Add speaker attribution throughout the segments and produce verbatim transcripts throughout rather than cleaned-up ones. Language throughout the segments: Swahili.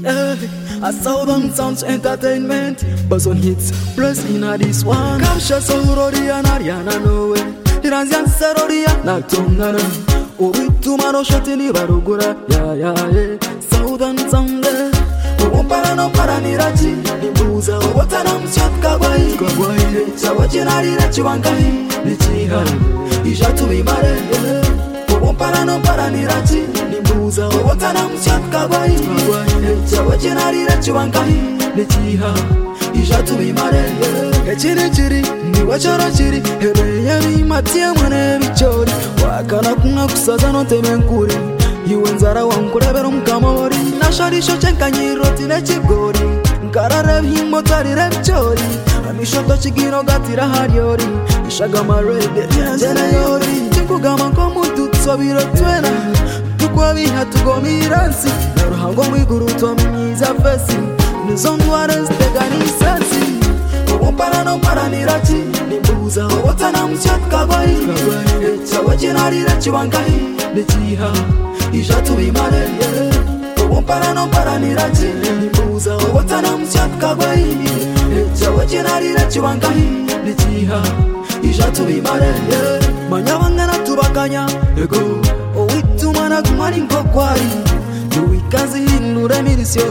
Speaker 1: Hey, a Southern Sounds Entertainment, buzz on hits, plus in a this one. Kamsha Sorori and Ariana Noe, Iranzian Saroria, Natungana, Obitu Mano Shatini Barugura, ya ya ya, Southern Sound, Umparano Paranirachi, Ibuza, Watanam Shot Kabai, Kabai, Chawachinari Chiwankai, Nichiha, Isha to be married. Umparano Paranirachi, Nibuza, Watanam Shot Kabai, Chawachinari Chiwankai, Nichiha, Isha to be married. Echiri chiri, Niwachara chiri, Hereyami Matia Mane Vichori, Wakana Kuna Kusazano Temenkuri, Yuenzara Wankureverum Kamori, Nashari Shochenkanyi Rotine Chigori, Karare Himotari Repchori, Amishoto Chigino Gatira Hariori, Ishagama Rebe, Jenayori, Chikugama Komutu, Sobiro Twena, Tukwavi had to go Miransi, Norohangomi Guru Tomi is a Fesi, Nizon Waters, Tegani Sansi, Umparano Paranirachi, Nibuza, Watanam Shot Kabai, Chawachinari Chiwankai, Nichiha, Isha to be married. Umparano Paranirachi, Nibuza, Watanam Shot Kabai, Chawachinari Chiwankai, Nichiha, Isha to be married. Manyavangana Tubakanya, Ego, Owitumana Kumarin Kokwari, Duikazi Nure Mirisio,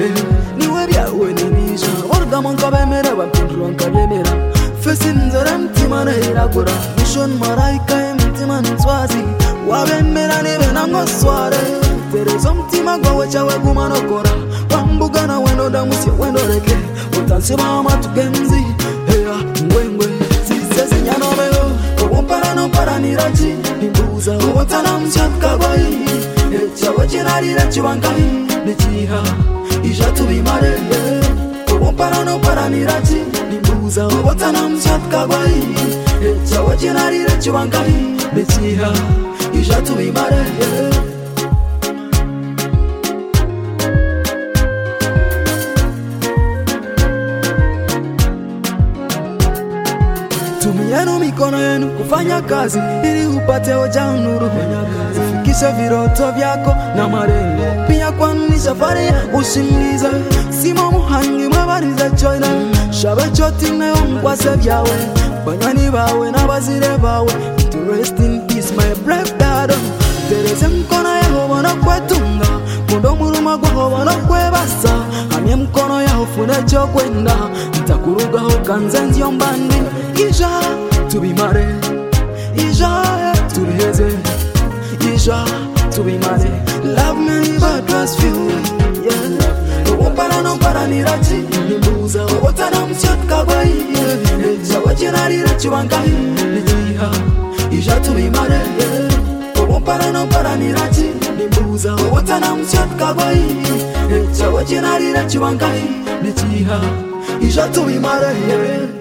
Speaker 1: Niwabia Winisha, Orgamon Kabemera, Pindruan Kabemera, Fessin Zaram Timana Iragura, Mission Maraika, Timan Swazi, Waben Merane, Nangosware. There is some team I go with our woman of Gora. Wambugana wendo da musi wendo reke. Utansima ama tugenzi. Heya, mwengwe. Sise sinyano meo. Umparano paranirachi. Nibuza, watana mshot kabai. Echa wachinari rachi wankai. Nichiha, isha to be married. Umparano paranirachi. Nibuza, watana mshot kabai. Echa wachinari rachi wankai. Nichiha, isha to be married. Tumieni mikono yenu kufanya kazi ili upate hoja nuru. Fikisha viroto vyako na malengo. Pia kwani safari ushimiza. Simo muhangi mwabariza choina. Shabe choti neongwase vyawe. Banyani bawe na bazire bawe. To rest in peace my brave dad. Tereze mkono Yehova na kwetunga. Mundo muruma Yehova na kwebasa. Hamye mkono ya hofune chokwenda. Ntakuruga hokanze nziombandi. Isha to be married, Isha to be hazy, Isha to be married. Love me but trust you, yeah. Umparano paranirachi, Nibuza, Watanam Shot Kabai, Chawachinari Chiwankai, Nichiha, Isha to be married, yeah. Umparano paranirachi, Nibuza, Watanam Shot Kabai, Chawachinari Chiwankai, Nichiha, Isha to be married, yeah.